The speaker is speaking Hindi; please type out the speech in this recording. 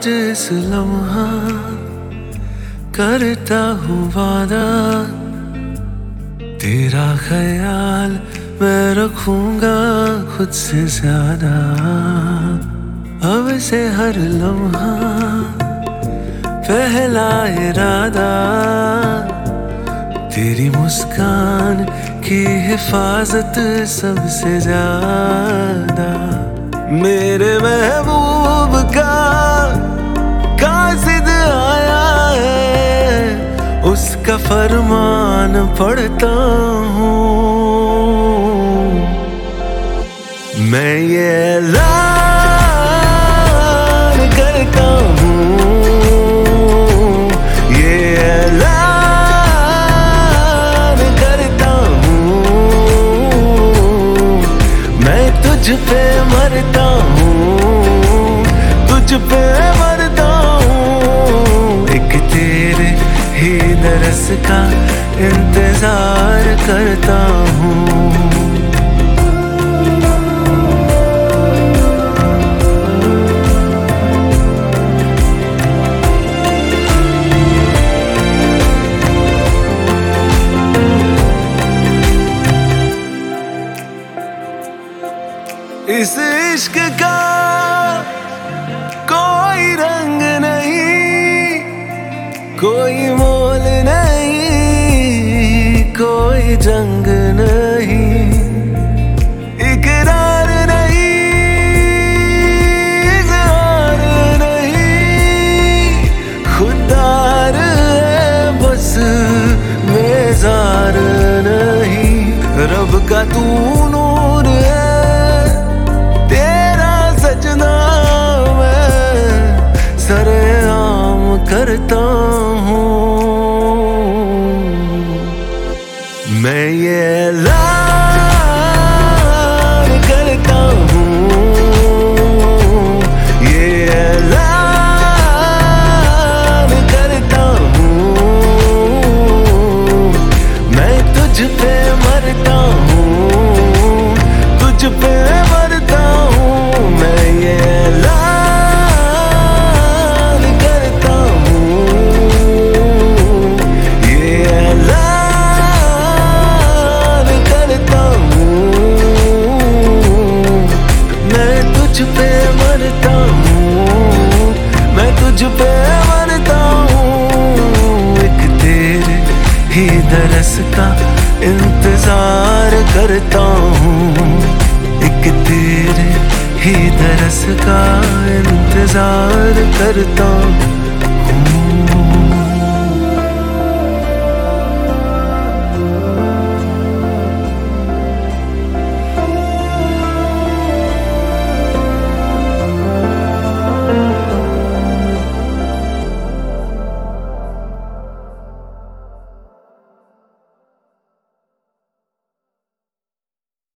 आज इस लम्हा करता हूँ वादा, तेरा ख्याल मैं रखूंगा खुद से ज्यादा। अब से हर लम्हा पहला इरादा, तेरी मुस्कान की हिफाजत सबसे ज्यादा। मेरे महबूब का कासिद आया है, उसका फरमान पढ़ता हूँ। मैं ये ऐलान करता हूँ, ये ऐलान करता हूँ, मैं तुझ पे मरता हूँ, तुझ पे मरता हूँ। एक तेरे ही दरस का इंतजार करता हूँ। इस इश्क का कोई रंग नहीं, कोई मोल नहीं, कोई जंग नहीं, इकरार नहीं, इज़हार नहीं, खुदार है बस मेज़ार नहीं। रब का तू नूर है, सरेआम करता हूँ। मैं ये ऐलान करता हूँ, ये ऐलान करता हूँ, मैं तुझ पे मरता हूँ, तुझ पे मरता हूँ। मैं ये तुझ पे मरता हूँ, मैं तुझ पे मरता हूँ। एक तेरे ही दरस का इंतजार करता हूँ, एक तेरे ही दरस का इंतजार करता हूँ।